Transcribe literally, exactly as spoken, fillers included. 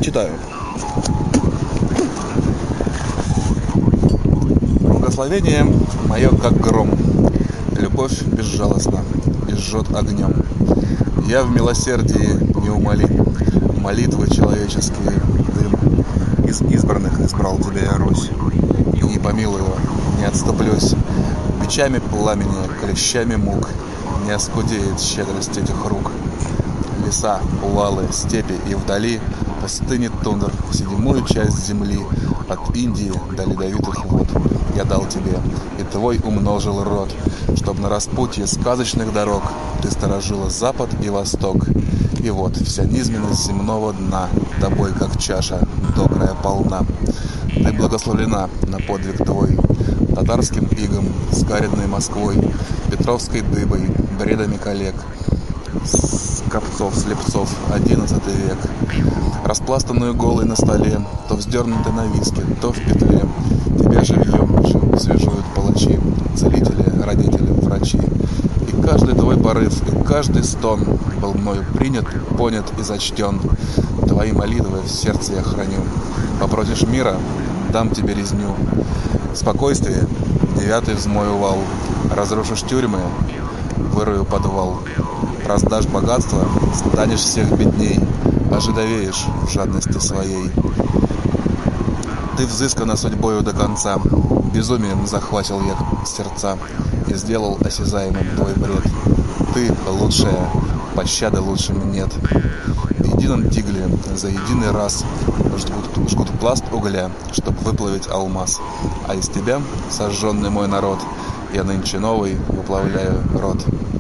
Читаю. Благословение мое, как гром, любовь безжалостна и жжет огнем. Я в милосердии неумолим, молитвы человеческие дым. Из избранных избрал тебя я, Русь, и не помилую, не отступлюсь. Бичами пламени, клещами мук не оскудеет щедрость этих рук. Леса, увалы, степи и вдали пустыни тундр, седьмую часть земли от Индии до ледовитых вод я дал тебе, и твой умножил род, чтоб на распутье сказочных дорог ты сторожила запад и восток. И вот вся низменность земного дна тобой, как чаша, до края полна. Ты благословлена на подвиг твой татарским игом, скаредной Москвой, петровской дыбой, бредами коллег, скопцов, слепцов, одиннадцатый век. Распластанную голой на столе, то вздернутой на виске, то в петле, тебя живьем свежуют палачи, целители, родители, врачи. И каждый твой порыв, и каждый стон был мною принят, понят и зачтен. Твои молитвы в сердце я храню. Попросишь мира, дам тебе резню. Спокойствие, девятый взмою вал. Разрушишь тюрьмы, вырою подвал. Раздашь богатство, станешь всех бедней, ожидовеешь в жадности своей. Ты взыскана судьбою до конца, безумием захватил я сердца и сделал осязаемым твой бред. Ты лучшая, пощады лучшим нет. В едином тигле за единый раз жгут, жгут пласт угля, чтоб выплавить алмаз. А из тебя, сожженный мой народ, я нынче новый выплавляю род.